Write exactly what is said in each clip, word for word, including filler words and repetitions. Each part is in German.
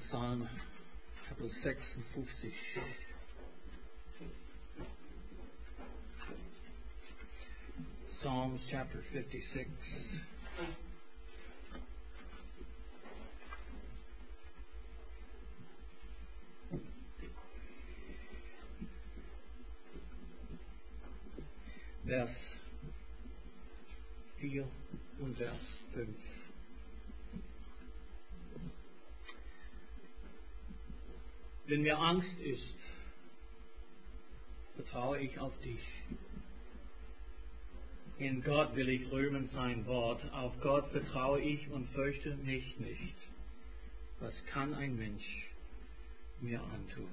Psalm Kapitel sechsundfünfzig. Psalms chapter fifty-six. Vers vier und Vers fünf. Wenn mir Angst ist, vertraue ich auf dich. In Gott will ich rühmen sein Wort. Auf Gott vertraue ich und fürchte mich nicht. Was kann ein Mensch mir antun?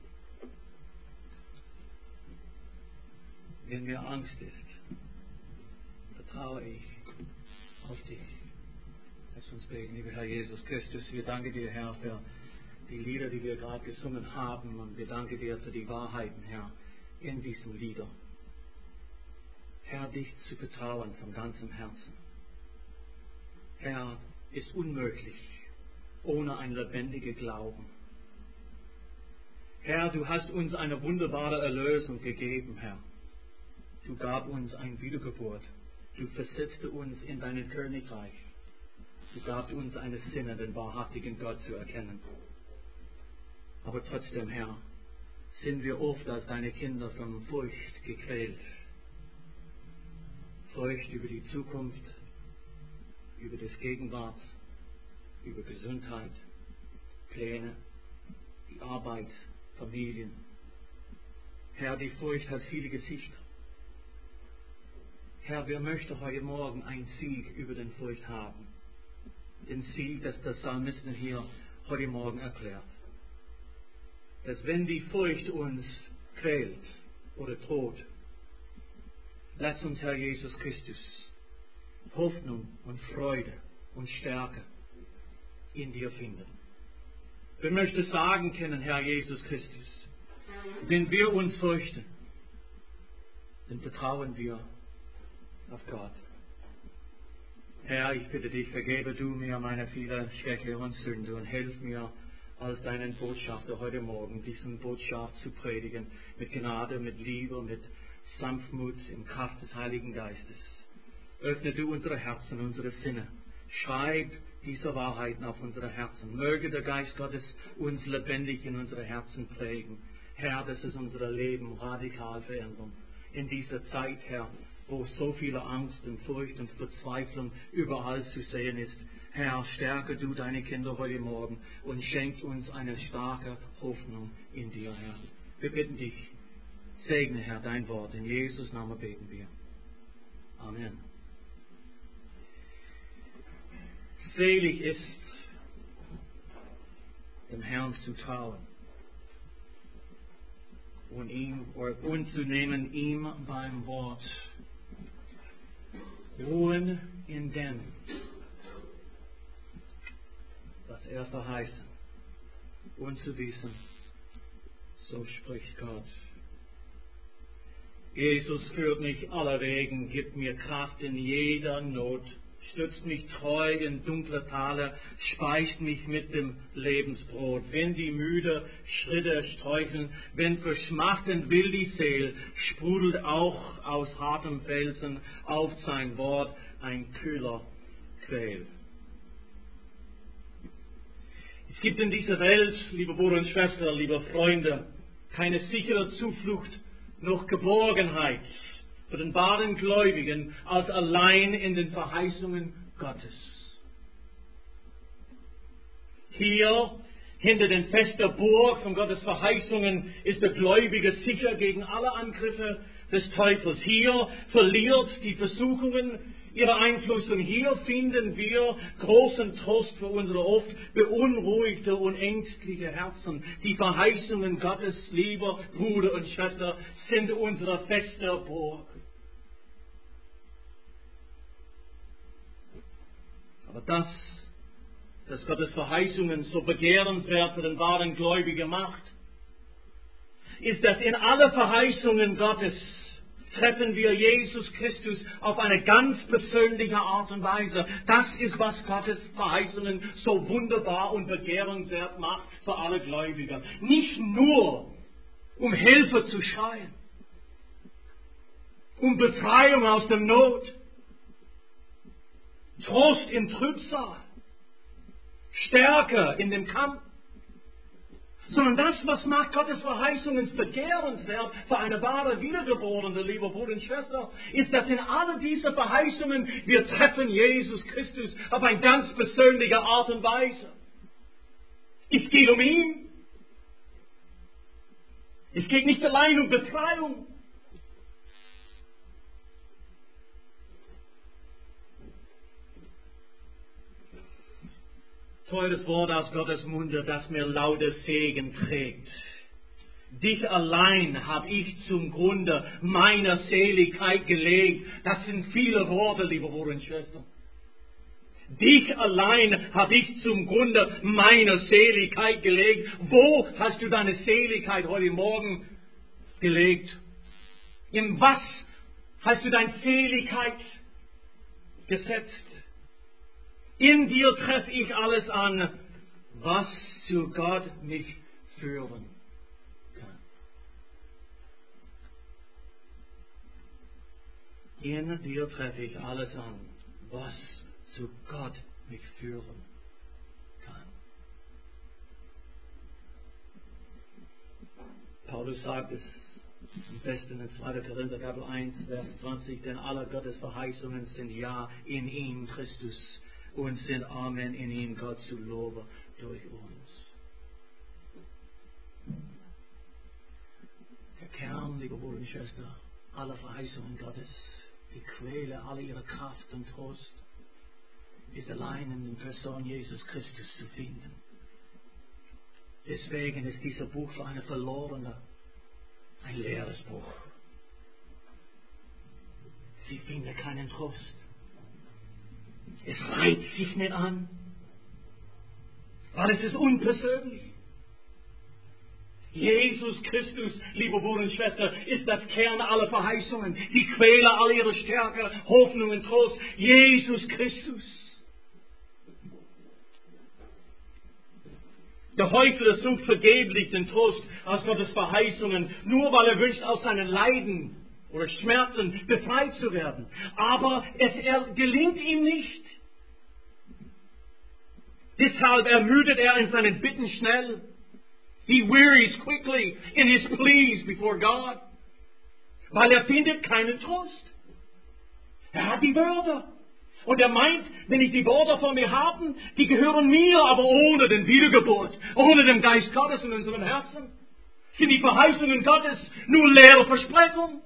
Wenn mir Angst ist, vertraue ich auf dich. Lass uns beten, lieber Herr Jesus Christus. Wir danken dir, Herr, für die Lieder, die wir gerade gesungen haben. Und wir danken dir für die Wahrheiten, Herr, in diesen Liedern. Herr, dich zu vertrauen von ganzem Herzen. Herr, ist unmöglich ohne ein lebendiger Glauben. Herr, du hast uns eine wunderbare Erlösung gegeben, Herr. Du gab uns eine Wiedergeburt. Du versetzte uns in dein Königreich. Du gab uns eine Sinne, den wahrhaftigen Gott zu erkennen. Aber trotzdem, Herr, sind wir oft als deine Kinder von Furcht gequält. Furcht über die Zukunft, über das Gegenwart, über Gesundheit, Pläne, die Arbeit, Familien. Herr, die Furcht hat viele Gesichter. Herr, wer möchte heute Morgen einen Sieg über den Furcht haben? Den Sieg, das der Psalmisten hier heute Morgen erklärt. Dass wenn die Furcht uns quält oder droht, lass uns, Herr Jesus Christus, Hoffnung und Freude und Stärke in dir finden. Wir möchten sagen können, Herr Jesus Christus, wenn wir uns fürchten, dann vertrauen wir auf Gott. Herr, ich bitte dich, vergebe du mir meine vielen Schwäche und Sünde und hilf mir, als deinen Botschafter heute Morgen, diesen Botschaft zu predigen, mit Gnade, mit Liebe, mit Sanftmut, in Kraft des Heiligen Geistes. Öffne du unsere Herzen, unsere Sinne. Schreib diese Wahrheiten auf unsere Herzen. Möge der Geist Gottes uns lebendig in unsere Herzen prägen. Herr, dass es unser Leben radikal verändern. In dieser Zeit, Herr, wo so viele Angst und Furcht und Verzweiflung überall zu sehen ist. Herr, stärke du deine Kinder heute Morgen und schenk uns eine starke Hoffnung in dir, Herr. Wir bitten dich, segne, Herr, dein Wort. In Jesus' Namen beten wir. Amen. Selig ist, dem Herrn zu trauen und ihm und zu nehmen ihm beim Wort. Ruhen in dem, was er verheißen, und zu wissen, so spricht Gott. Jesus führt mich aller Wegen, gibt mir Kraft in jeder Not, stützt mich treu in dunkle Tale, speist mich mit dem Lebensbrot. Wenn die müde Schritte streucheln, wenn verschmachtend will die Seel, sprudelt auch aus hartem Felsen auf sein Wort ein kühler Quell. Es gibt in dieser Welt, liebe Brüder und Schwestern, liebe Freunde, keine sichere Zuflucht noch Geborgenheit für den wahren Gläubigen als allein in den Verheißungen Gottes. Hier, hinter den festen Burg von Gottes Verheißungen, ist der Gläubige sicher gegen alle Angriffe des Teufels. Hier verliert die Versuchungen ihre Einfluss und hier finden wir großen Trost für unsere oft beunruhigte und ängstliche Herzen. Die Verheißungen Gottes, lieber Bruder und Schwester, sind unsere feste Burg. Aber das, dass Gottes Verheißungen so begehrenswert für den wahren Gläubigen macht, ist, dass in alle Verheißungen Gottes treffen wir Jesus Christus auf eine ganz persönliche Art und Weise. Das ist, was Gottes Verheißungen so wunderbar und begehrenswert macht für alle Gläubiger. Nicht nur, um Hilfe zu schreien, um Befreiung aus der Not, Trost im Trübsal, Stärke in dem Kampf, sondern das, was macht Gottes Verheißungen begehrenswert für eine wahre Wiedergeborene, liebe Bruder und Schwester, ist, dass in alle diese Verheißungen wir treffen Jesus Christus auf eine ganz persönliche Art und Weise. Es geht um ihn. Es geht nicht allein um Befreiung. Teures Wort aus Gottes Munde, das mir lauter Segen trägt. Dich allein habe ich zum Grunde meiner Seligkeit gelegt. Das sind viele Worte, liebe Brüder und Schwestern. Dich allein habe ich zum Grunde meiner Seligkeit gelegt. Wo hast du deine Seligkeit heute Morgen gelegt? In was hast du deine Seligkeit gesetzt? In dir treffe ich alles an, was zu Gott mich führen kann. In dir treffe ich alles an, was zu Gott mich führen kann. Paulus sagt es am besten in zweiter Korinther Kapitel eins, Vers zwanzig, denn alle Gottes Verheißungen sind ja in ihm, Christus, und sind Amen in ihm, Gott zu Lobe durch uns. Der Kern, liebe Brüder und Schwester, aller Verheißungen Gottes, die Quelle aller ihrer Kraft und Trost, ist allein in der Person Jesus Christus zu finden. Deswegen ist dieser Buch für eine Verlorene ein leeres Buch. Sie findet keinen Trost. Es reizt sich nicht an, weil es ist unpersönlich. Jesus Christus, liebe Brüder und Schwester, ist das Kern aller Verheißungen, die Quelle aller ihrer Stärke, Hoffnung und Trost. Jesus Christus. Der Heuchler sucht vergeblich den Trost aus Gottes Verheißungen, nur weil er wünscht, aus seinen Leiden oder Schmerzen befreit zu werden. Aber es gelingt ihm nicht. Deshalb ermüdet er in seinen Bitten schnell. He wearies quickly in his pleas before God. Weil er findet keinen Trost. Er hat die Wörter. Und er meint, wenn ich die Worte von mir habe, die gehören mir, aber ohne den Wiedergeburt, ohne den Geist Gottes in unserem Herzen, sind die Verheißungen Gottes nur leere Versprechungen.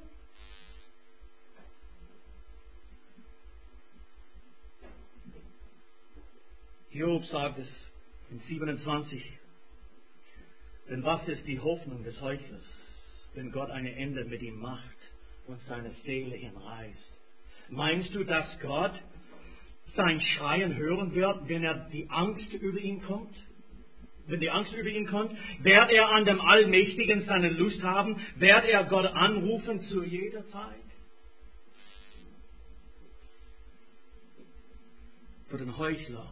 Job sagt es in siebenundzwanzig. Denn was ist die Hoffnung des Heuchlers, wenn Gott ein Ende mit ihm macht und seine Seele hinreißt? Meinst du, dass Gott sein Schreien hören wird, wenn er die Angst über ihn kommt? Wenn die Angst über ihn kommt, wird er an dem Allmächtigen seine Lust haben? Wird er Gott anrufen zu jeder Zeit? Für den Heuchler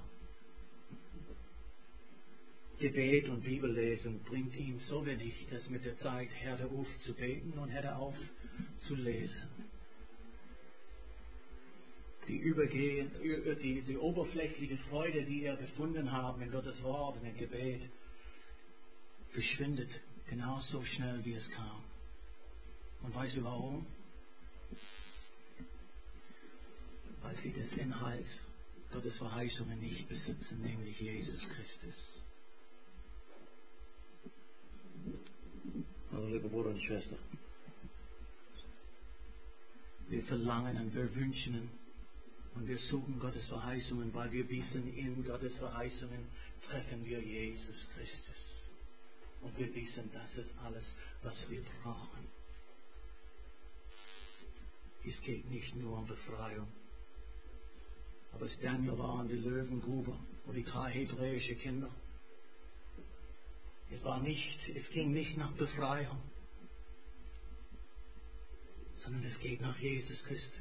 Gebet und Bibellesen bringt ihm so wenig, dass mit der Zeit hört er auf zu beten und hört er auf zu lesen. Die, übergehen, die, die oberflächliche Freude, die er gefunden hat in Gottes Wort und im Gebet, verschwindet genauso schnell, wie es kam. Und weißt du warum? Weil sie das Inhalt Gottes Verheißungen nicht besitzen, nämlich Jesus Christus. Also, liebe Bruder und Schwester, wir verlangen und wir wünschen und wir suchen Gottes Verheißungen, weil wir wissen, in Gottes Verheißungen treffen wir Jesus Christus. Und wir wissen, das ist alles, was wir brauchen. Es geht nicht nur um Befreiung. Aber es Daniel war in die Löwengrube und die drei hebräischen Kinder. Es war nicht, es ging nicht nach Befreiung, sondern es geht nach Jesus Christus.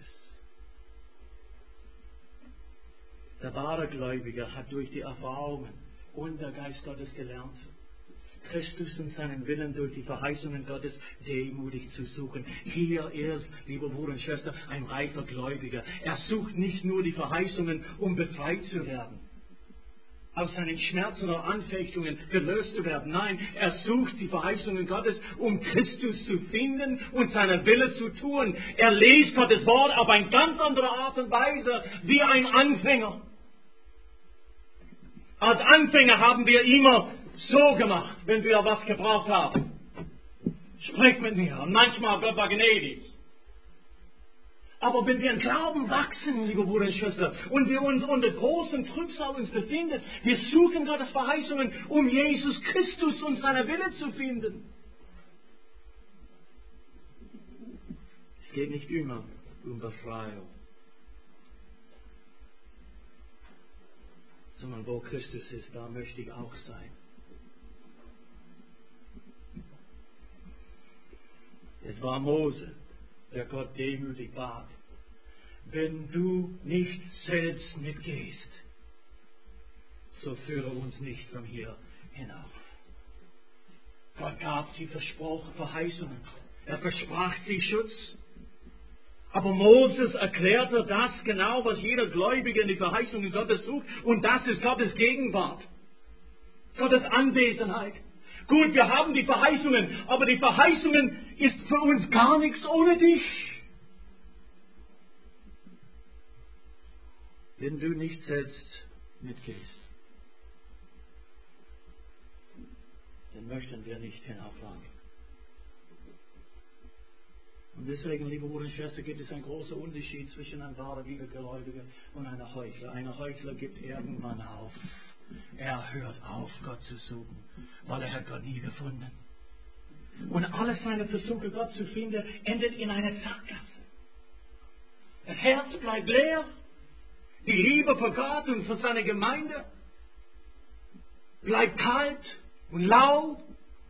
Der wahre Gläubiger hat durch die Erfahrungen und der Geist Gottes gelernt, Christus und seinen Willen durch die Verheißungen Gottes demutig zu suchen. Hier ist, liebe Bruder und Schwester, ein reifer Gläubiger. Er sucht nicht nur die Verheißungen, um befreit zu werden, aus seinen Schmerzen oder Anfechtungen gelöst zu werden. Nein, er sucht die Verheißungen Gottes, um Christus zu finden und seiner Wille zu tun. Er liest Gottes Wort auf eine ganz andere Art und Weise, wie ein Anfänger. Als Anfänger haben wir immer so gemacht, wenn wir was gebraucht haben. Sprich mit mir. Und manchmal, Gott war gnädig. Aber wenn wir im Glauben wachsen, liebe Brüder und Schwestern, und wir uns unter großem Trübsal uns befinden, wir suchen Gottes Verheißungen, um Jesus Christus und seiner Wille zu finden. Es geht nicht immer um Befreiung, sondern wo Christus ist, da möchte ich auch sein. Es war Mose, der Gott demütig bat: Wenn du nicht selbst mitgehst, so führe uns nicht von hier hinauf. Gott gab sie Versprochen, Verheißungen. Er versprach sie Schutz. Aber Moses erklärte das genau, was jeder Gläubige in die Verheißungen Gottes sucht. Und das ist Gottes Gegenwart. Gottes Anwesenheit. Gut, wir haben die Verheißungen, aber die Verheißungen ist für uns gar nichts ohne dich. Wenn du nicht selbst mitgehst, dann möchten wir nicht hinauffahren. Und deswegen, liebe Bruder und Schwester, gibt es einen großen Unterschied zwischen einem wahren Wiedergläubigen und einem Heuchler. Ein Heuchler gibt irgendwann auf. Er hört auf, Gott zu suchen, weil er hat Gott nie gefunden. Und alle seine Versuche, Gott zu finden, endet in einer Sackgasse. Das Herz bleibt leer. Die Liebe für Gott und für seine Gemeinde bleibt kalt und lau.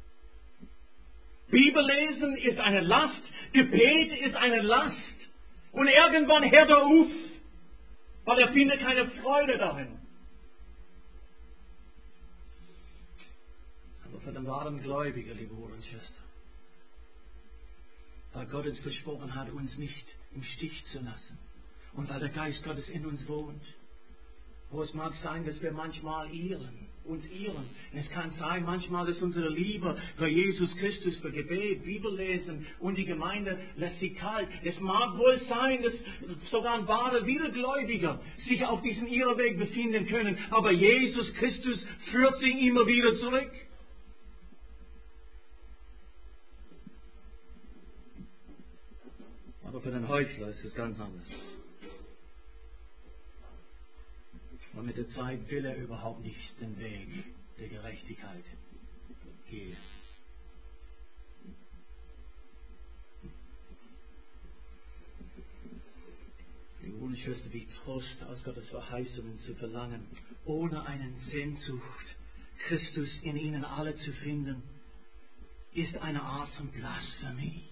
Bibellesen ist eine Last, Gebet ist eine Last. Und irgendwann hört er auf, weil er findet keine Freude darin. Aber für den wahren Gläubigen, liebe Brüder und Schwestern, weil Gott uns versprochen hat, uns nicht im Stich zu lassen. Und weil der Geist Gottes in uns wohnt. Wo es mag sein, dass wir manchmal irren, uns irren. Und es kann sein, manchmal ist unsere Liebe für Jesus Christus, für Gebet, Bibellesen und die Gemeinde lässt sie kalt. Es mag wohl sein, dass sogar ein wahrer Wiedergläubiger sich auf diesem Irrweg befinden können. Aber Jesus Christus führt sie immer wieder zurück. Aber für den Heuchler ist es ganz anders. Und mit der Zeit will er überhaupt nicht den Weg der Gerechtigkeit gehen. Liebe Brüder und Schwestern, die Trost aus Gottes Verheißungen zu verlangen, ohne einen Sehnsucht, Christus in ihnen alle zu finden, ist eine Art von Blasphemie.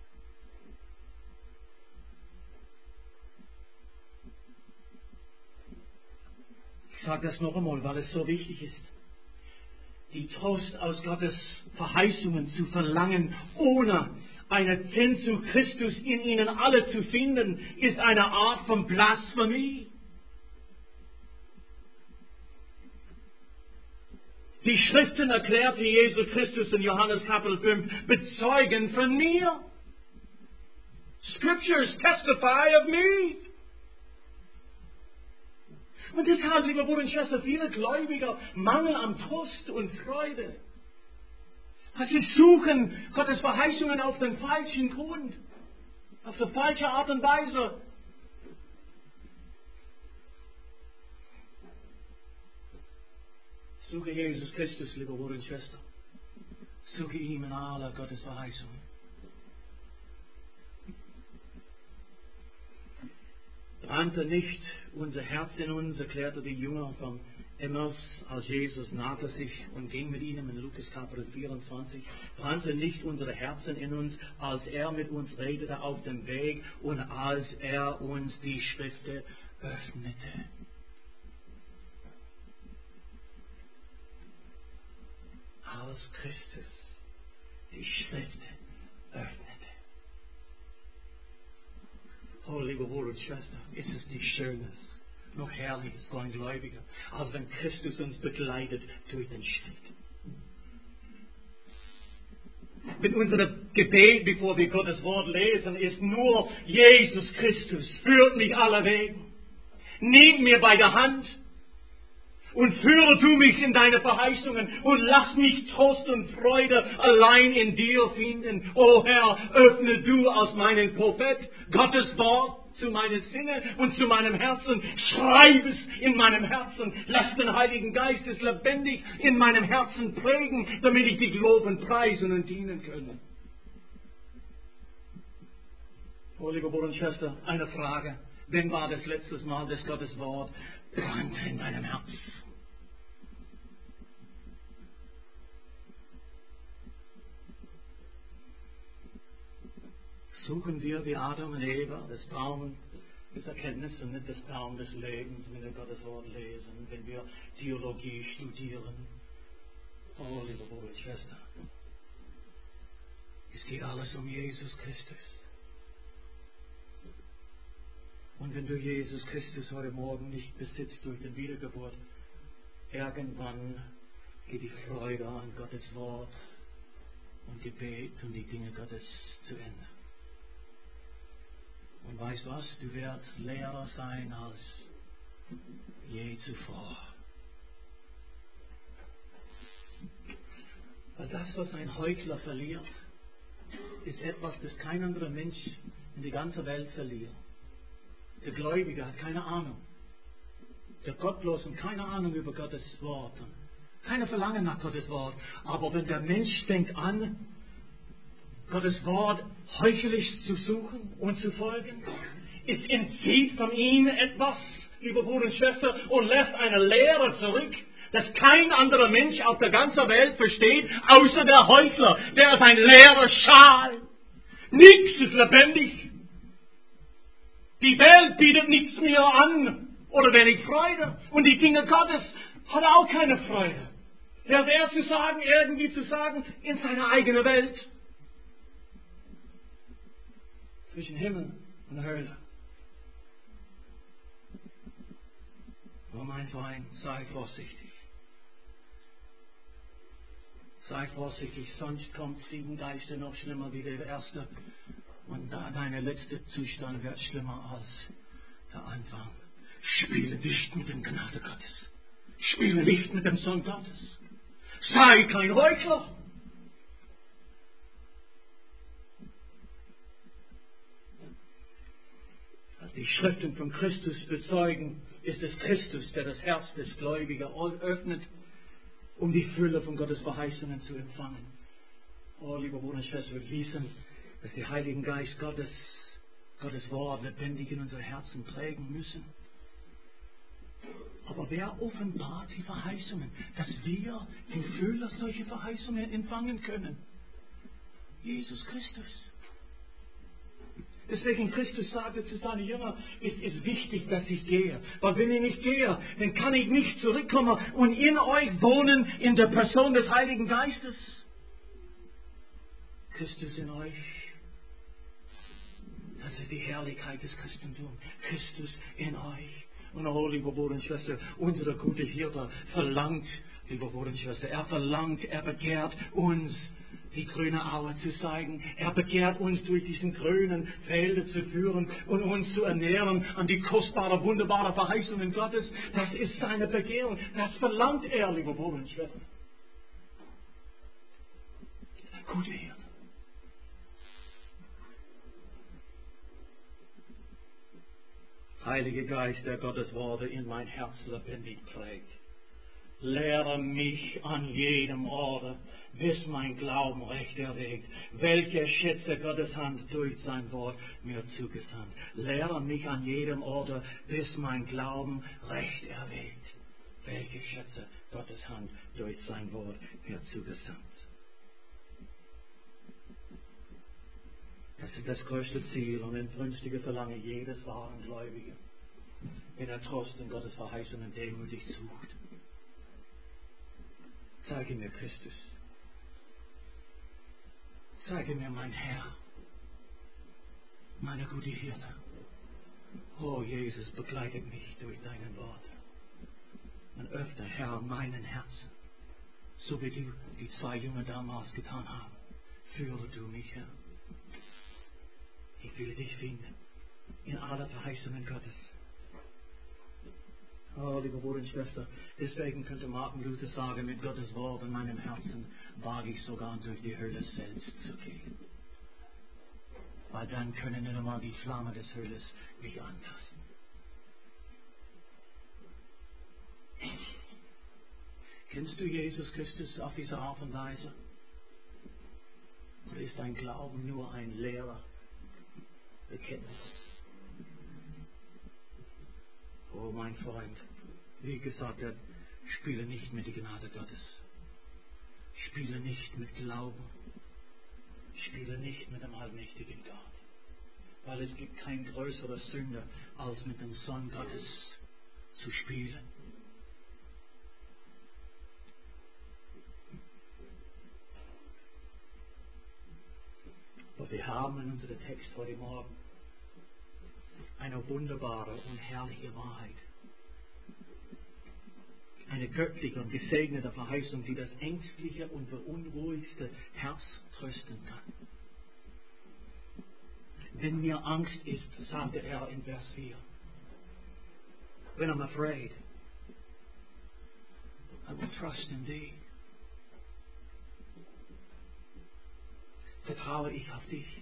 Ich sage das noch einmal, weil es so wichtig ist. Die Trost aus Gottes Verheißungen zu verlangen, ohne eine Sehnsucht Christus in ihnen alle zu finden, ist eine Art von Blasphemie. Die Schriften erklärte Jesus Christus in Johannes Kapitel fünf, bezeugen von mir. Scriptures testify of me. Und deshalb, liebe Brüder und Schwestern, viele Gläubiger mangeln an Trost und Freude. Sie suchen Gottes Verheißungen auf den falschen Grund, auf die falsche Art und Weise. Suche Jesus Christus, liebe Brüder und Schwestern. Suche ihm in aller Gottes Verheißungen. Brannte nicht unser Herz in uns, erklärte die Jünger vom Emmaus, als Jesus nahte sich und ging mit ihnen in Lukas Kapitel vierundzwanzig, brannte nicht unsere Herzen in uns, als er mit uns redete auf dem Weg und als er uns die Schriften öffnete. Als Christus die Schriften öffnete. Oh, liebe Bruder und Schwester, ist es nicht Schönes, noch Herrliches für ein Gläubiger, als wenn Christus uns begleitet durch den Schrift. Mit unserem Gebet, bevor wir Gottes Wort lesen, ist nur: Jesus Christus, führt mich alle Wege. Nimm mir bei der Hand und führe du mich in deine Verheißungen und lass mich Trost und Freude allein in dir finden. O Herr, öffne du aus meinem Prophet Gottes Wort zu meinen Sinnen und zu meinem Herzen. Schreib es in meinem Herzen. Lass den Heiligen Geist es lebendig in meinem Herzen prägen, damit ich dich loben, preisen und dienen können. Oh, liebe Bruder und Schwester, eine Frage. Wann war das letzte Mal, dass Gottes Wort brannte in deinem Herz? Suchen wir wie Adam und Eva das Baum des Erkenntnisses und nicht das Baum des Lebens, wenn wir Gottes Wort lesen, wenn wir Theologie studieren. Oh, liebe Bruder und Schwester, es geht alles um Jesus Christus. Und wenn du Jesus Christus heute Morgen nicht besitzt durch die Wiedergeburt, irgendwann geht die Freude an Gottes Wort und Gebet und die Dinge Gottes zu Ende. Und weißt was? Du wirst leerer sein als je zuvor. Weil das, was ein Heuchler verliert, ist etwas, das kein anderer Mensch in die ganze Welt verliert. Der Gläubige hat keine Ahnung. Der Gottlose hat keine Ahnung über Gottes Wort. Keine Verlangen nach Gottes Wort. Aber wenn der Mensch fängt an, Gottes Wort heuchlerisch zu suchen und zu folgen, es entzieht von ihm etwas, liebe Bruder und Schwester, und lässt eine Lehre zurück, dass kein anderer Mensch auf der ganzen Welt versteht, außer der Heuchler. Der ist ein leerer Schal. Nichts ist lebendig. Die Welt bietet nichts mehr an oder wenig Freude. Und die Dinge Gottes hat auch keine Freude. Der ist eher zu sagen, irgendwie zu sagen, in seiner eigenen Welt. Zwischen Himmel und Hölle. Oh mein Freund, sei vorsichtig. Sei vorsichtig, sonst kommt sieben Geister noch schlimmer wie der erste. Und da dein letzter Zustand wird schlimmer als der Anfang. Spiele nicht mit dem Gnade Gottes. Spiele nicht mit dem Sohn Gottes. Sei kein Heuchler. Als die Schriften von Christus bezeugen, ist es Christus, der das Herz des Gläubigen öffnet, um die Fülle von Gottes Verheißungen zu empfangen. Oh, liebe Bruder und Schwester, wir wissen, dass die Heiligen Geist Gottes, Gottes Wort lebendig in unsere Herzen prägen müssen. Aber wer offenbart die Verheißungen, dass wir die Fülle solcher Verheißungen empfangen können? Jesus Christus. Deswegen Christus sagte zu seinen Jüngern, es ist wichtig, dass ich gehe. Weil wenn ich nicht gehe, dann kann ich nicht zurückkommen und in euch wohnen in der Person des Heiligen Geistes. Christus in euch. Das ist die Herrlichkeit des Christentums. Christus in euch. Und oh, liebe Bruder und Schwester, unser guter Hirte verlangt, liebe Bruder und Schwester, er verlangt, er begehrt uns, die grüne Aue zu zeigen. Er begehrt uns, durch diesen grünen Felder zu führen und uns zu ernähren an die kostbare, wunderbare Verheißungen Gottes. Das ist seine Begehrung. Das verlangt er, liebe Bruder und Schwester. Das ist ein guter Hirte. Heiliger Geist, der Gottes Worte in mein Herz lebendig prägt. Lehre mich an jedem Orte, bis mein Glauben recht erregt, welche Schätze Gottes Hand durch sein Wort mir zugesandt. Lehre mich an jedem Orte, bis mein Glauben recht erregt, welche Schätze Gottes Hand durch sein Wort herzugesandt. Das ist das größte Ziel und inbrünstige Verlangen jedes wahren Gläubigen, wenn er Trost in Gottes Verheißungen demütig sucht. Zeige mir Christus. Zeige mir mein Herr, meine gute Hirte. Oh Jesus, begleite mich durch deinen Wort. Und öffne, Herr, meinen Herzen, so wie du die zwei Jungen damals getan haben. Führe du mich, Herr. Ich will dich finden in aller Verheißungen Gottes. Oh, liebe Bruder und Schwester, deswegen könnte Martin Luther sagen, mit Gottes Wort in meinem Herzen wage ich sogar durch die Hölle selbst zu gehen. Weil dann können nicht einmal die Flamme des Hölles mich antasten. Kennst du Jesus Christus auf diese Art und Weise? Oder ist dein Glauben nur ein leerer Bekenntnis? Oh, mein Freund, wie gesagt hat, spiele nicht mit der Gnade Gottes. Spiele nicht mit Glauben. Spiele nicht mit dem allmächtigen Gott. Weil es gibt kein größerer Sünder, als mit dem Sohn Gottes zu spielen. Aber wir haben in unserem Text heute Morgen eine wunderbare und herrliche Wahrheit. Eine göttliche und gesegnete Verheißung, die das ängstliche und beunruhigste Herz trösten kann. Wenn mir Angst ist, sagte er in Vers vier, when I'm afraid, I will trust in thee. Vertraue ich auf dich.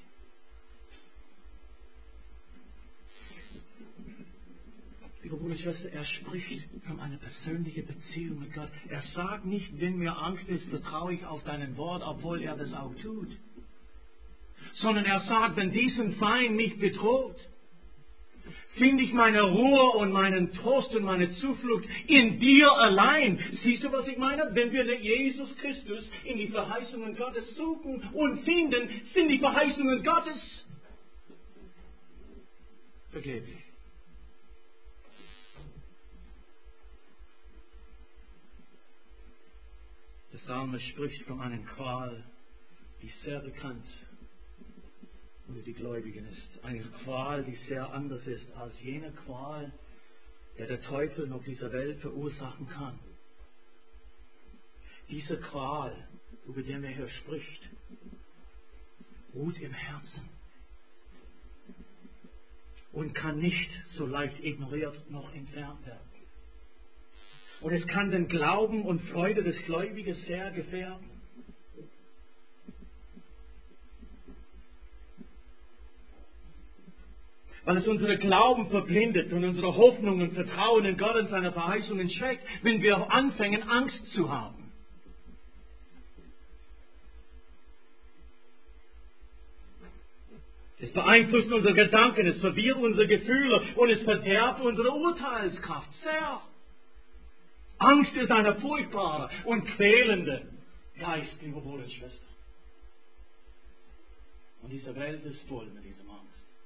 Liebe Bruder und Schwester, er spricht von einer persönlichen Beziehung mit Gott. Er sagt nicht, wenn mir Angst ist, vertraue ich auf deinen Wort, obwohl er das auch tut. Sondern er sagt, wenn diesen Feind mich bedroht, finde ich meine Ruhe und meinen Trost und meine Zuflucht in dir allein. Siehst du, was ich meine? Wenn wir Jesus Christus in die Verheißungen Gottes suchen und finden, sind die Verheißungen Gottes vergeblich. Der Psalm spricht von einer Qual, die sehr bekannt unter die Gläubigen ist. Eine Qual, die sehr anders ist als jene Qual, der der Teufel auf dieser Welt verursachen kann. Diese Qual, über die er hier spricht, ruht im Herzen und kann nicht so leicht ignoriert noch entfernt werden. Und es kann den Glauben und Freude des Gläubigen sehr gefährden. Weil es unsere Glauben verblindet und unsere Hoffnung und Vertrauen in Gott und seine Verheißungen schwächt, wenn wir anfangen, Angst zu haben. Es beeinflusst unsere Gedanken, es verwirrt unsere Gefühle und es verderbt unsere Urteilskraft sehr. Angst ist eine furchtbare und quälende Geist, liebe Bruder und Schwester. Und diese Welt ist voll mit dieser Angst.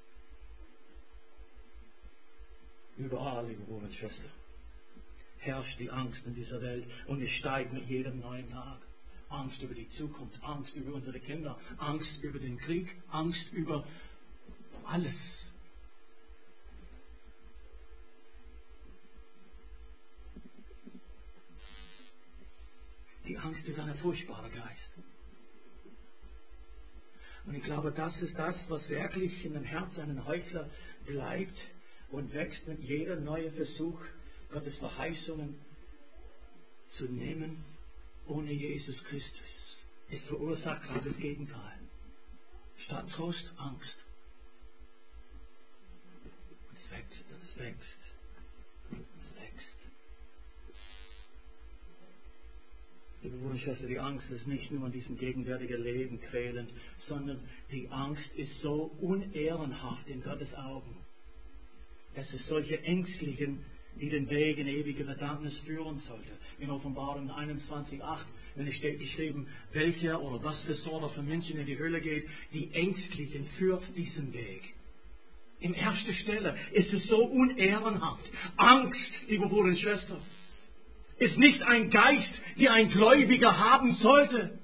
Überall, liebe Bruder und Schwester, herrscht die Angst in dieser Welt und es steigt mit jedem neuen Tag. Angst über die Zukunft, Angst über unsere Kinder, Angst über den Krieg, Angst über alles. Die Angst ist ein furchtbarer Geist. Und ich glaube, das ist das, was wirklich in dem Herzen eines Heuchler bleibt und wächst mit jeder neuen Versuch, Gottes Verheißungen zu nehmen, ohne Jesus Christus. Es verursacht gerade das Gegenteil. Statt Trost, Angst. Und es wächst, und es wächst, es wächst. Liebe Bruder und Schwester, die Angst ist nicht nur in diesem gegenwärtigen Leben quälend, sondern die Angst ist so unehrenhaft in Gottes Augen, dass es solche ängstlichen die den Weg in ewige Verdammnis führen sollte. In Offenbarung einundzwanzig acht, wenn es steht geschrieben, welcher oder was für Sorte von Menschen in die Hölle geht, die Ängstlichen führt diesen Weg. In erster Stelle ist es so unehrenhaft. Angst, liebe Brüder und Schwestern, ist nicht ein Geist, die ein Gläubiger haben sollte.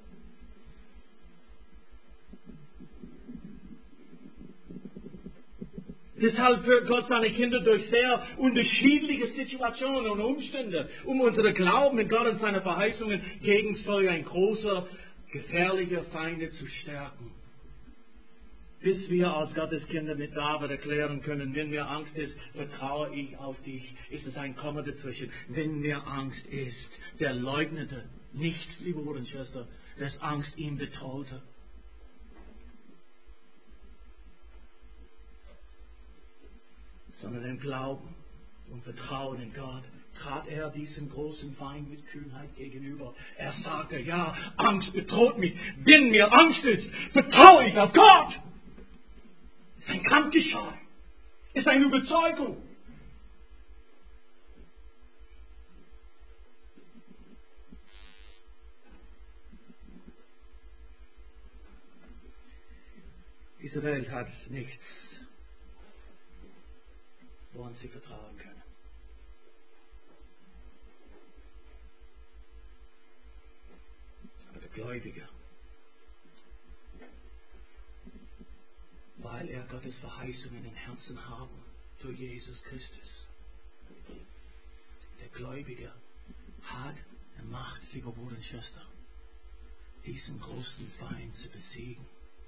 Deshalb führt Gott seine Kinder durch sehr unterschiedliche Situationen und Umstände, um unsere Glauben in Gott und seine Verheißungen gegen solch ein großer, gefährlicher Feinde zu stärken. Bis wir als Gotteskinder mit David erklären können, wenn mir Angst ist, vertraue ich auf dich, ist es ein Komma dazwischen. Wenn mir Angst ist, der leugnete nicht, liebe Bruder und Schwester, dass Angst ihn bedrohte. Sondern im Glauben und Vertrauen in Gott trat er diesem großen Feind mit Kühnheit gegenüber. Er sagte, ja, Angst bedroht mich. Wenn mir Angst ist, vertraue ich auf Gott. Es ist ein Kampfgeschrei. Es ist eine Überzeugung. Diese Welt hat nichts, woran sie vertrauen können. Aber der Gläubige, weil er Gottes Verheißungen im Herzen haben durch Jesus Christus. Der Gläubige hat die Macht, liebe Brüder und Schwester, diesen großen Feind zu besiegen.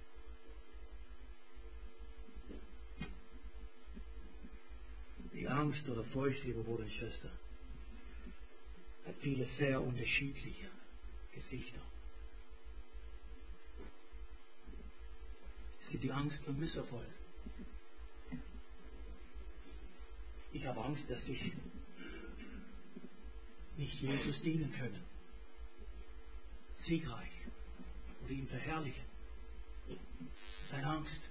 Die Angst oder Furcht, liebe Brüder und Schwester, hat viele sehr unterschiedliche Gesichter. Es gibt die Angst vor Misserfolg. Ich habe Angst, dass ich nicht Jesus dienen können. Siegreich oder ihn verherrlichen. Das ist eine Angst.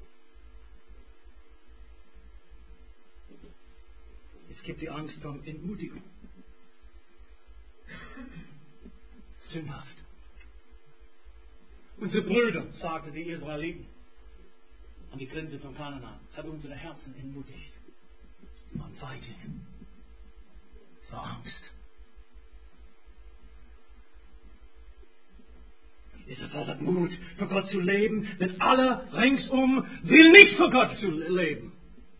Es gibt die Angst vor Entmutigung. Sündhaft. Unsere Brüder, sagten die Israeliten, an die Grenze von Kanaan, hat unsere Herzen entmutigt. Wir waren Feiglinge. Es war Angst. Es erfordert Mut, für Gott zu leben, denn alle ringsum will nicht für Gott zu leben.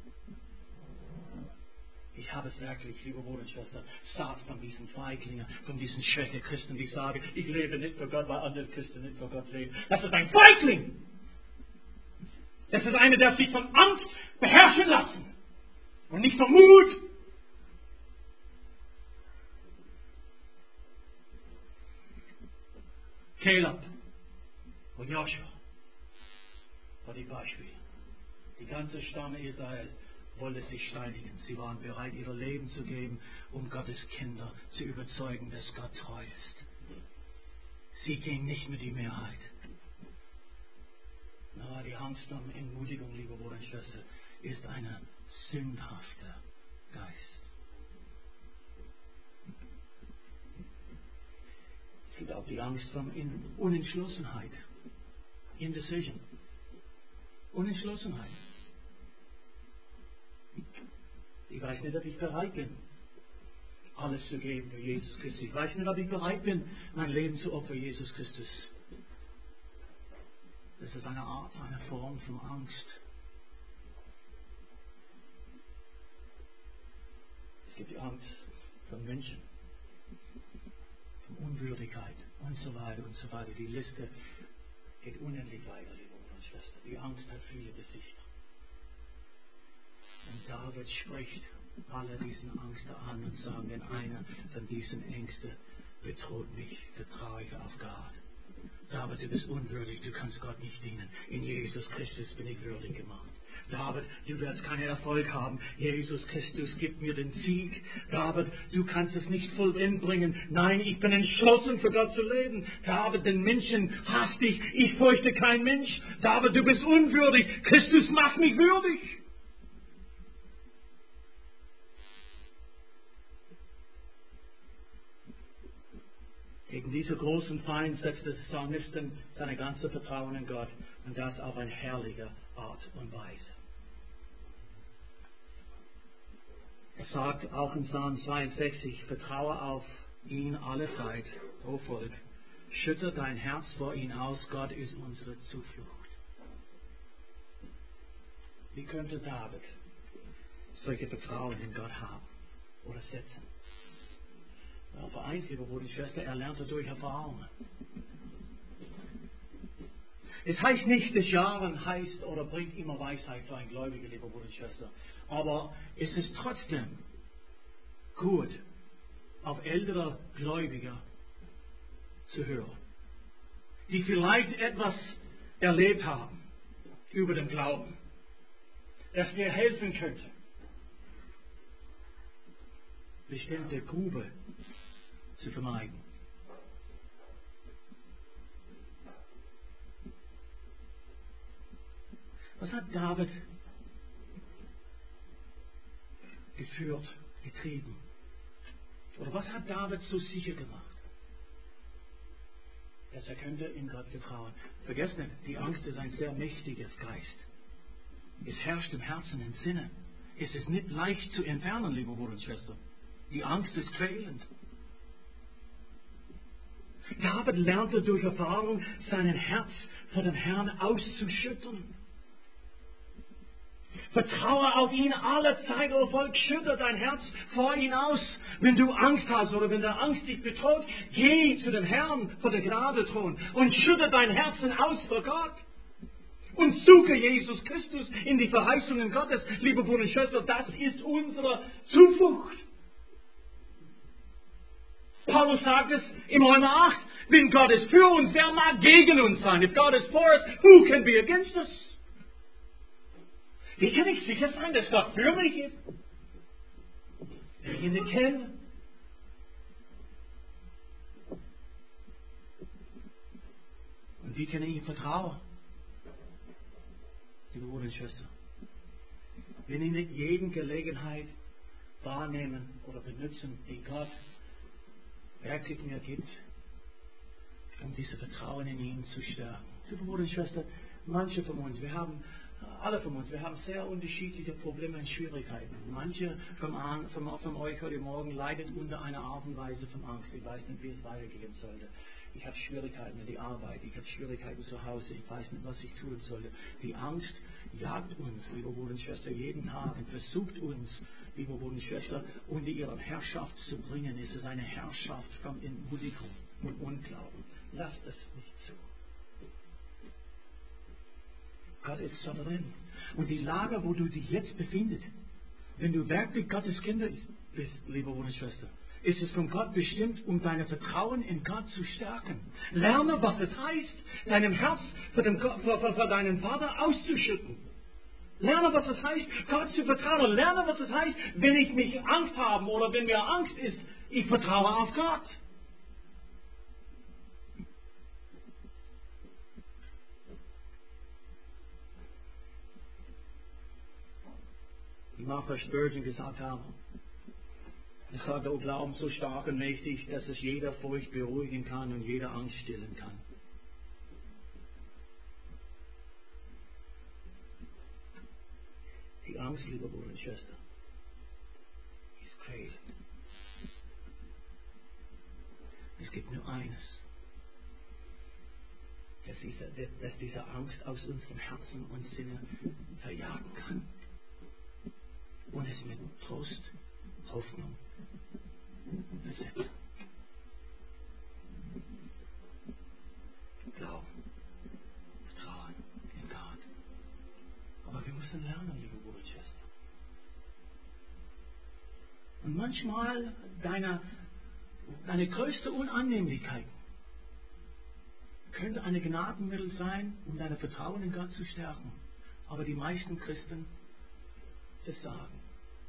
Ich habe es wirklich, liebe Bruder und Schwester, satt von diesen Feiglingen, von diesen Schwäche-Christen, die sagen, ich lebe nicht für Gott, weil andere Christen nicht für Gott leben. Das ist ein Feigling! Das ist einer, der sich von Angst beherrschen lassen und nicht von Mut. Kaleb und Joshua war die Beispiele. Die ganze Stamme Israel wollte sich steinigen. Sie waren bereit, ihr Leben zu geben, um Gottes Kinder zu überzeugen, dass Gott treu ist. Sie ging nicht mit die Mehrheit. Aber die Angst um Entmutigung, liebe Bruder und Schwester, ist ein sündhafter Geist. Es gibt auch die Angst vor Unentschlossenheit. Indecision. Unentschlossenheit. Ich weiß nicht, ob ich bereit bin, alles zu geben für Jesus Christus. Ich weiß nicht, ob ich bereit bin, mein Leben zu opfern für Jesus Christus. Das ist eine Art, eine Form von Angst. Es gibt die Angst von Menschen, von Unwürdigkeit und so weiter und so weiter. Die Liste geht unendlich weiter, liebe Brüder und Schwestern. Die Angst hat viele Gesichter. Und David spricht alle diesen Ängste an und sagt, wenn einer von diesen Ängsten bedroht mich, vertraue ich auf Gott. David, du bist unwürdig, du kannst Gott nicht dienen. In Jesus Christus bin ich würdig gemacht. David, du wirst keinen Erfolg haben. Jesus Christus gibt mir den Sieg. David, du kannst es nicht vollenden bringen. Nein, ich bin entschlossen, für Gott zu leben. David, den Menschen hasst dich. Ich fürchte kein Mensch. David, du bist unwürdig. Christus macht mich würdig. Gegen diesen großen Feind setzt der Psalmisten seine ganze Vertrauen in Gott und das auf eine herrliche Art und Weise. Er sagt auch in Psalm zweiundsechzig, vertraue auf ihn alle Zeit, o Volk. Schütte dein Herz vor ihn aus, Gott ist unsere Zuflucht. Wie könnte David solche Vertrauen in Gott haben oder setzen? Ja, für eins, liebe Bruder und Schwester, er lernte durch Erfahrungen. Es heißt nicht, dass Jahren heißt oder bringt immer Weisheit für einen Gläubigen, liebe Bruder und Schwester. Aber es ist trotzdem gut, auf ältere Gläubige zu hören, die vielleicht etwas erlebt haben über den Glauben, das dir helfen könnte, bestimmte Grube zu vermeiden. Was hat David geführt, getrieben? Oder was hat David so sicher gemacht? Dass er könnte in Gott vertrauen. Vergesst nicht, die Angst ist ein sehr mächtiger Geist. Es herrscht im Herzen, im Sinne. Es ist nicht leicht zu entfernen, liebe Bruder und Schwester. Die Angst ist quälend. David lernte durch Erfahrung, sein Herz vor dem Herrn auszuschütten. Vertraue auf ihn alle Zeit, o Volk, schütte dein Herz vor ihn aus. Wenn du Angst hast oder wenn der Angst dich bedroht, geh zu dem Herrn vor der Gnadethron und schütte dein Herzen aus vor Gott. Und suche Jesus Christus in die Verheißungen Gottes. Liebe Bruder und Schwester, das ist unsere Zuflucht. Paulus sagt es im Römer acht, wenn Gott ist für uns, wer mag gegen uns sein? If God is for us, who can be against us? Wie kann ich sicher sein, dass Gott für mich ist? Wenn ich ihn nicht kenne. Und wie kann ich ihm vertrauen? Liebe Bruder und Schwester, wenn ich nicht jede Gelegenheit wahrnehmen oder benutzen, die Gott wirklich mir gibt, um dieses Vertrauen in ihn zu stärken. Liebe Bruder und Schwester, manche von uns, wir haben Alle von uns, wir haben sehr unterschiedliche Probleme und Schwierigkeiten. Manche von, von, von euch heute Morgen leidet unter einer Art und Weise von Angst. Ich weiß nicht, wie es weitergehen sollte. Ich habe Schwierigkeiten mit der Arbeit, ich habe Schwierigkeiten zu Hause, ich weiß nicht, was ich tun sollte. Die Angst jagt uns, liebe Bruder und Schwester, jeden Tag und versucht uns, liebe Bruder und Schwester, unter ihre Herrschaft zu bringen. Es ist eine Herrschaft von Entmutigung und Unglauben. Lasst es nicht zu. Gott ist souverän. Und die Lage, wo du dich jetzt befindest, wenn du wirklich Gottes Kinder bist, liebe Bruder und Schwester, ist es von Gott bestimmt, um dein Vertrauen in Gott zu stärken. Lerne, was es heißt, deinem Herz für, den, für, für, für deinen Vater auszuschütten. Lerne, was es heißt, Gott zu vertrauen. Lerne, was es heißt, wenn ich mich Angst habe oder wenn mir Angst ist, ich vertraue auf Gott. Wie Martha Spurgeon gesagt habe, es sagt, o Glauben so stark und mächtig, dass es jeder Furcht beruhigen kann und jede Angst stillen kann. Die Angst, liebe Bruder und Schwester, ist quälend. Es gibt nur eines, dass diese, dass diese Angst aus unserem Herzen und Sinne verjagen kann. Und es mit Trost, Hoffnung besetzen. Glauben, Vertrauen in Gott. Aber wir müssen lernen, liebe Bruder und Schwester. Und manchmal deine, deine größte Unannehmlichkeit könnte eine Gnadenmittel sein, um dein Vertrauen in Gott zu stärken. Aber die meisten Christen versagen.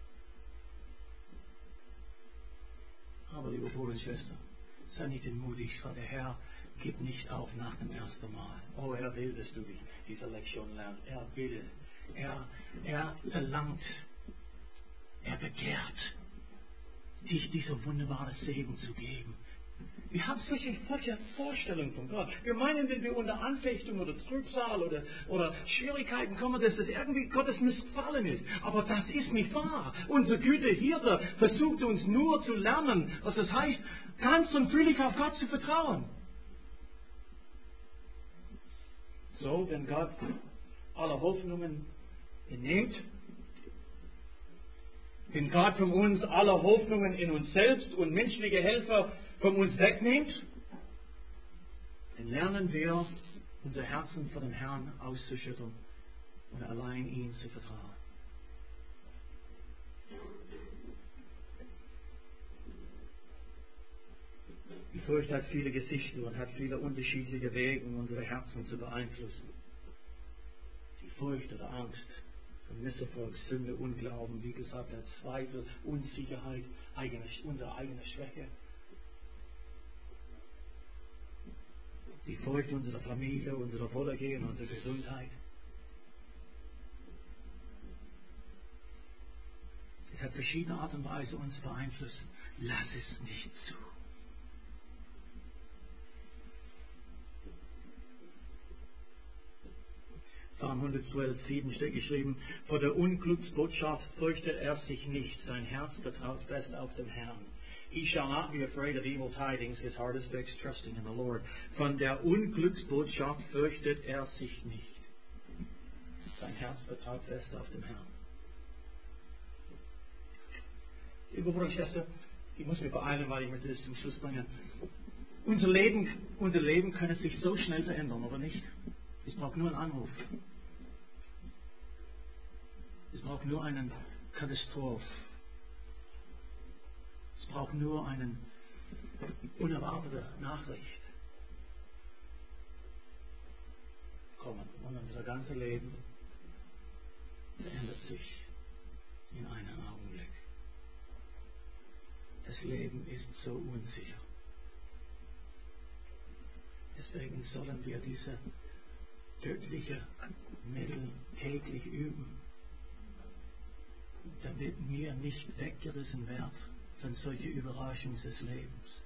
Aber liebe Bruder und Schwester, sei nicht entmutigt, weil der Herr gibt nicht auf nach dem ersten Mal. Oh, er will, dass du diese Lektion lernst. Er will. Er, er verlangt. Er begehrt, dich diese wunderbare Segen zu geben. Wir haben solche falsche Vorstellungen von Gott. Wir meinen, wenn wir unter Anfechtung oder Trübsal oder, oder Schwierigkeiten kommen, dass das irgendwie Gottes Missfallen ist. Aber das ist nicht wahr. Unser gütiger Hirte versucht uns nur zu lernen, was es heißt, ganz und völlig auf Gott zu vertrauen. So, wenn Gott alle Hoffnungen nimmt, wenn Gott von uns alle Hoffnungen in uns selbst und menschliche Helfer von uns wegnimmt, dann lernen wir, unser Herzen vor dem Herrn auszuschütteln und allein ihm zu vertrauen. Die Furcht hat viele Gesichter und hat viele unterschiedliche Wege, unsere Herzen zu beeinflussen. Die Furcht oder Angst vor Misserfolg, Sünde, Unglauben, wie gesagt, der Zweifel, Unsicherheit, eigene, unsere eigene Schwäche. Die Furcht unserer Familie, unserer Wohlergehen, unserer Gesundheit. Es hat verschiedene Art und Weise, uns zu beeinflussen. Lass es nicht zu. Psalm hundertzwölf, sieben steht geschrieben, vor der Unglücksbotschaft fürchtet er sich nicht, sein Herz vertraut fest auf den Herrn. He shall not be afraid of evil tidings, his heart is fixed, trusting in the Lord. Von der Unglücksbotschaft fürchtet er sich nicht. Sein Herz vertraut fest auf den Herrn. Liebe Bruder und Schwester, ich muss mich beeilen, weil ich möchte das zum Schluss bringen. Unser Leben, unser Leben kann sich so schnell verändern, oder nicht? Es braucht nur einen Anruf. Es braucht nur einen Katastrophe. Es braucht nur eine unerwartete Nachricht. Kommen. Und unser ganzes Leben verändert sich in einem Augenblick. Das Leben ist so unsicher. Deswegen sollen wir diese göttliche Mittel täglich üben, damit wir nicht weggerissen werden von solchen Überraschungen des Lebens.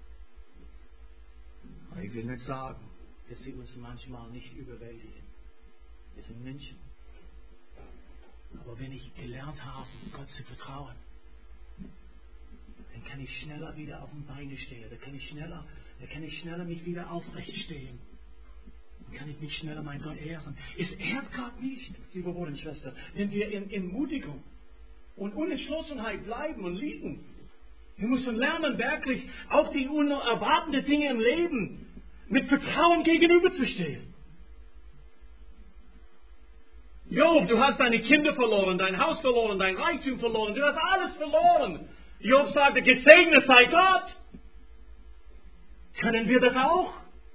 Aber ich will nicht sagen, dass sie uns manchmal nicht überwältigen. Wir sind Menschen. Aber wenn ich gelernt habe, Gott zu vertrauen, dann kann ich schneller wieder auf den Beinen stehen. Dann kann ich schneller, dann kann ich schneller mich wieder aufrecht stehen. Dann kann ich mich schneller mein Gott ehren. Es ehrt Gott nicht, liebe Bruder und Schwester, wenn wir in Entmutigung und Unentschlossenheit bleiben und liegen. Wir müssen lernen, wirklich auch die unerwarteten Dinge im Leben mit Vertrauen gegenüberzustehen. Job, du hast deine Kinder verloren, dein Haus verloren, dein Reichtum verloren, du hast alles verloren. Job sagte, gesegnet sei Gott. Können wir das auch?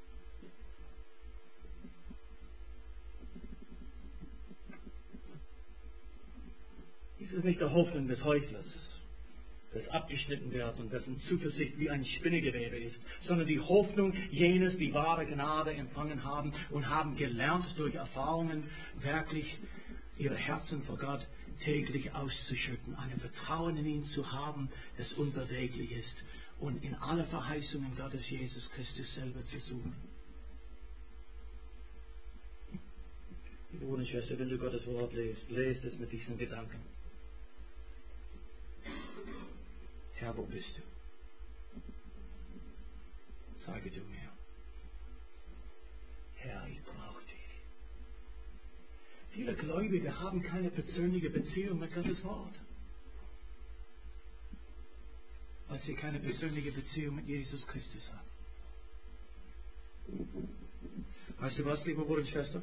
Dies ist nicht der Hoffnung des Heuchlers, das abgeschnitten wird und dessen Zuversicht wie ein Spinnegewebe ist, sondern die Hoffnung jenes, die wahre Gnade empfangen haben und haben gelernt durch Erfahrungen wirklich ihre Herzen vor Gott täglich auszuschütten, ein Vertrauen in ihn zu haben, das unbeweglich ist und in alle Verheißungen Gottes Jesus Christus selber zu suchen. Liebe Bruder und Schwester, wenn du Gottes Wort liest, lest es mit diesen Gedanken. Herr, wo bist du? Zeige du mir. Herr, ich brauche dich. Viele Gläubige haben keine persönliche Beziehung mit Gottes Wort, weil sie keine persönliche Beziehung mit Jesus Christus haben. Weißt du was, liebe Bruder und Schwester?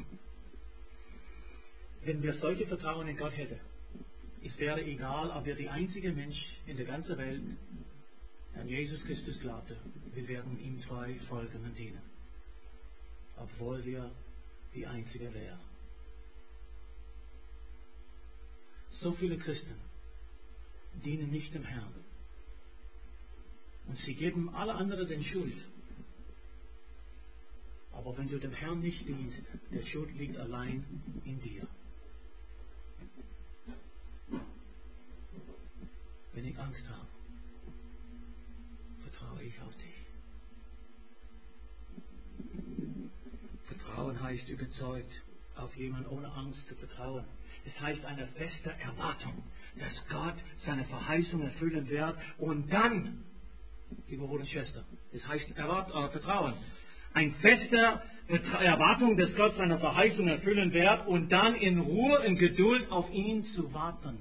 Wenn wir solche Vertrauen in Gott hätten, es wäre egal, ob wir die einzige Mensch in der ganzen Welt an Jesus Christus glaubte. Wir werden ihm treu folgen und dienen, obwohl wir die einzige wären. So viele Christen dienen nicht dem Herrn. Und sie geben alle anderen den Schuld. Aber wenn du dem Herrn nicht dienst, der Schuld liegt allein in dir. Wenn ich Angst habe, vertraue ich auf dich. heißt überzeugt, auf jemanden ohne Angst zu vertrauen. Es heißt eine feste Erwartung, dass Gott seine Verheißung erfüllen wird und dann, liebe Bruder und Schwester, das heißt Erwart- äh, Vertrauen. Ein fester Vertra- Erwartung, dass Gott seine Verheißung erfüllen wird und dann in Ruhe und Geduld auf ihn zu warten.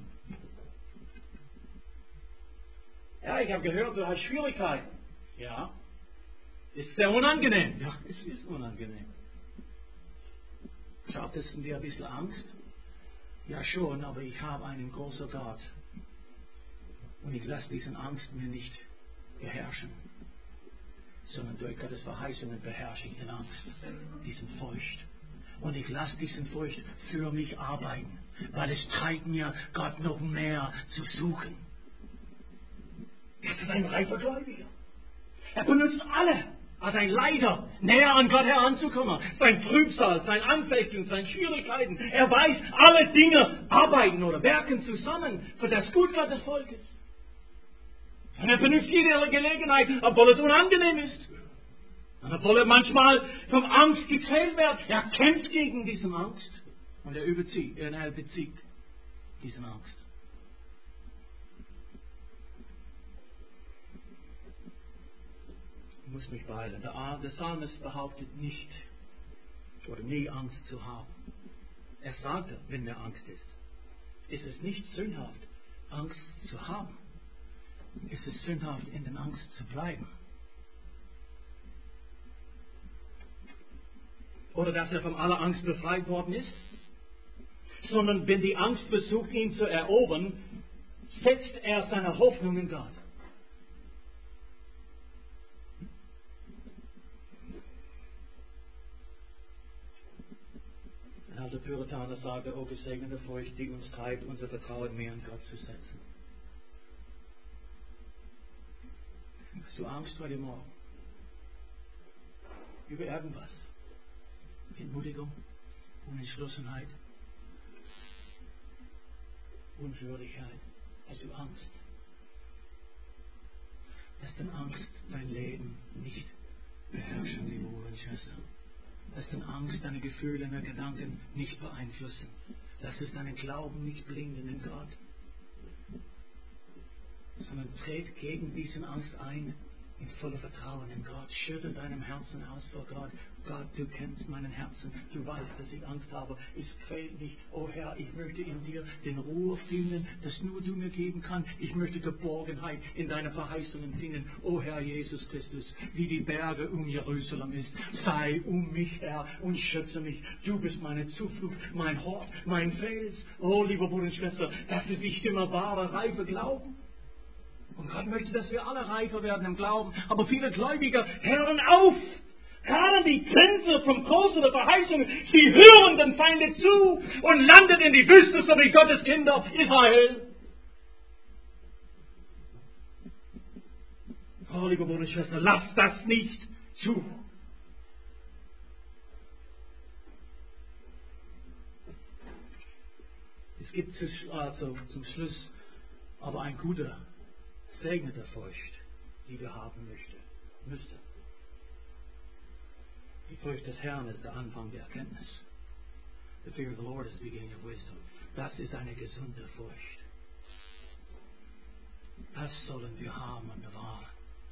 Ja, ich habe gehört, du hast Schwierigkeiten. Ja. Ist sehr unangenehm. Ja, es ist unangenehm. Schafft es in dir ein bisschen Angst? Ja schon, aber ich habe einen großen Gott. Und ich lasse diesen Angst mir nicht beherrschen, sondern durch Gottes Verheißungen beherrsche ich den Angst, diesen Furcht. Und ich lasse diesen Furcht für mich arbeiten, weil es treibt mir, Gott noch mehr zu suchen. Das ist ein reifer Gläubiger. Er benutzt alle als ein Leiter, näher an Gott heranzukommen. Sein Trübsal, sein Anfechtung, seine Schwierigkeiten. Er weiß, alle Dinge arbeiten oder werken zusammen für das Gut Gottes Volkes. Und er benutzt jede Gelegenheit, obwohl es unangenehm ist. Und obwohl er manchmal vom Angst gequält wird. Er kämpft gegen diese Angst. Und er überzieht, er bezieht diese Angst. Ich muss mich beeilen. Der, der Psalmist behauptet nicht oder nie Angst zu haben. Er sagte, wenn mir Angst ist, ist es nicht sündhaft, Angst zu haben. Ist es sündhaft, in der Angst zu bleiben. Oder dass er von aller Angst befreit worden ist. Sondern wenn die Angst versucht, ihn zu erobern, setzt er seine Hoffnung in Gott. Ein alter Puritaner sagte, oh gesegnete Furcht, die uns treibt, unser Vertrauen mehr in Gott zu setzen. Hast du Angst vor dem Morgen? Über irgendwas? Entmutigung, Unentschlossenheit, Unwürdigkeit. Hast du Angst? Lass denn Angst dein Leben nicht beherrschen, liebe Brüder und Schwestern. Lass denn Angst deine Gefühle, deine Gedanken nicht beeinflussen. Lass es deinen Glauben nicht blinden in Gott. Sondern tret gegen diese Angst ein in voller Vertrauen in Gott. Schütte deinem Herzen aus vor Gott. Gott, du kennst meinen Herzen. Du weißt, dass ich Angst habe. Es quält mich. Oh Herr, ich möchte in dir den Ruhe finden, das nur du mir geben kannst. Ich möchte Geborgenheit in deine Verheißungen finden. Oh Herr Jesus Christus, wie die Berge um Jerusalem ist. Sei um mich, Herr, und schütze mich. Du bist meine Zuflucht, mein Hort, mein Fels. Oh, lieber Bruder und Schwester, das ist die Stimme wahrer, reife Glauben. Und Gott möchte, dass wir alle reifer werden im Glauben. Aber viele Gläubiger hören auf. Hören die Grenze vom Kurs der Verheißungen. Sie hören den Feinde zu und landen in die Wüste, so wie Gottes Kinder Israel. Oh, liebe Bruder und Schwester, lasst das nicht zu. Es gibt also zum Schluss aber ein guter, segneter Furcht, die wir haben möchten, müssten. Die Furcht des Herrn ist der Anfang der Erkenntnis. The fear of the Lord is the beginning of wisdom. Das ist eine gesunde Furcht. Das sollen wir haben und bewahren.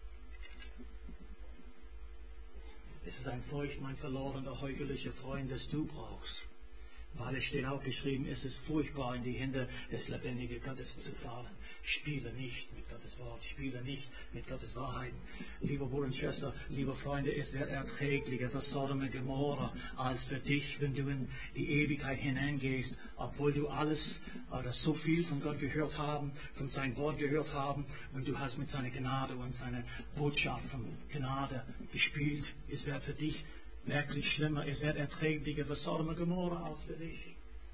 Es ist ein Furcht, mein verlorener, heuchlerischer Freund, das du brauchst. Weil es steht auch geschrieben, es ist furchtbar, in die Hände des lebendigen Gottes zu fallen. Spiele nicht mit Gottes Wort, spiele nicht mit Gottes Wahrheiten. Liebe Bruder und Schwester, liebe Freunde, es wird erträglicher für Sodom und Gomorra als für dich, wenn du in die Ewigkeit hineingehst, obwohl du alles oder so viel von Gott gehört haben, von seinem Wort gehört haben und du hast mit seiner Gnade und seiner Botschaft von Gnade gespielt. Es wird für dich wirklich schlimmer, es wird erträglicher für Sodom und Gomorra als für dich.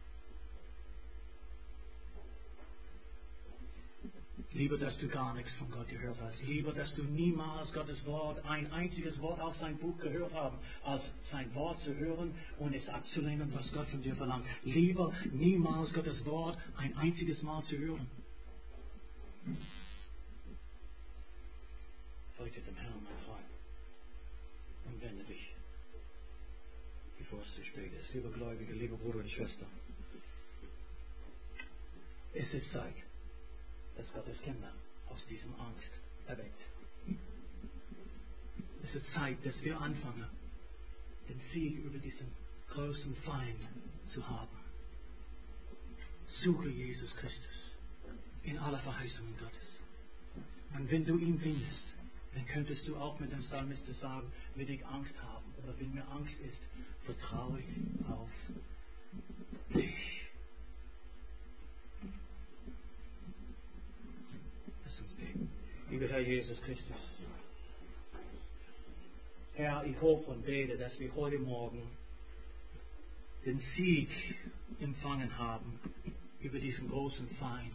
Lieber, dass du gar nichts von Gott gehört hast. Lieber, dass du niemals Gottes Wort, ein einziges Wort aus seinem Buch gehört hast, als sein Wort zu hören und es abzulehnen, was Gott von dir verlangt. Lieber niemals Gottes Wort ein einziges Mal zu hören. Fürchte dem Herrn, mein Freund, und wende dich. bevor es zu spät ist. Liebe Gläubige, liebe Brüder und Schwestern. Es ist Zeit, dass Gottes Kinder aus diesem Angst erweckt. Es ist Zeit, dass wir anfangen, den Sieg über diesen großen Feind zu haben. Suche Jesus Christus in aller Verheißungen Gottes. Und wenn du ihn findest, dann könntest du auch mit dem Psalmisten sagen, will ich Angst haben. Aber wenn mir Angst ist, vertraue ich auf dich. Lass uns beten. Lieber Herr Jesus Christus. Herr, ich hoffe und bete, dass wir heute Morgen den Sieg empfangen haben über diesen großen Feind.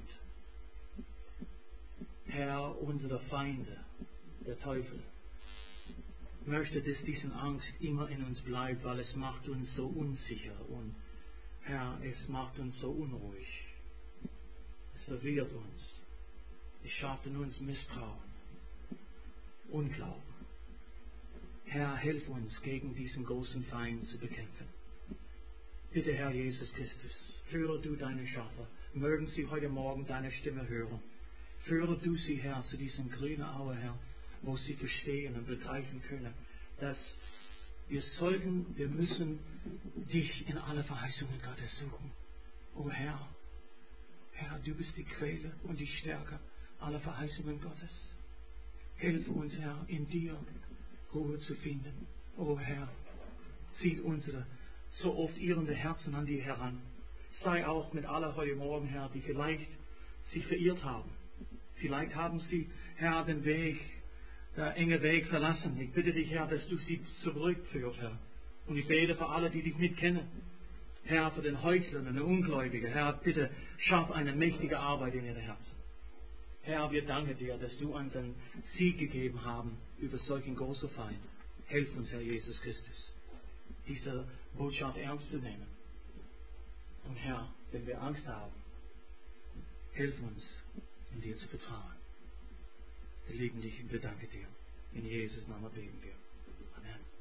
Herr, unsere Feinde, der Teufel, möchte, dass diese Angst immer in uns bleibt, weil es macht uns so unsicher und Herr, es macht uns so unruhig. Es verwirrt uns. Es schafft in uns Misstrauen, Unglauben. Herr, hilf uns, gegen diesen großen Feind zu bekämpfen. Bitte, Herr Jesus Christus, führe du deine Schafe. Mögen sie heute Morgen deine Stimme hören. Führe du sie, Herr, zu diesem grünen Aue, Herr, wo sie verstehen und begreifen können, dass wir sollten, wir müssen dich in alle Verheißungen Gottes suchen. O Herr, Herr, du bist die Quelle und die Stärke aller Verheißungen Gottes. Hilf uns, Herr, in dir Ruhe zu finden. O Herr, zieht unsere so oft irrende Herzen an dir heran. Sei auch mit aller heute Morgen, Herr, die vielleicht sich verirrt haben. Vielleicht haben sie, Herr, den Weg, der enge Weg verlassen. Ich bitte dich, Herr, dass du sie zurückführst, Herr. Und ich bete für alle, die dich nicht kennen. Herr, für den Heuchler und den Ungläubigen. Herr, bitte schaff eine mächtige Arbeit in ihre Herzen. Herr, wir danken dir, dass du uns einen Sieg gegeben haben über solchen großen Feind. Hilf uns, Herr Jesus Christus, diese Botschaft ernst zu nehmen. Und Herr, wenn wir Angst haben, hilf uns, in dir zu vertrauen. Wir lieben dich und wir danken dir. In Jesus' Namen beten wir. Amen.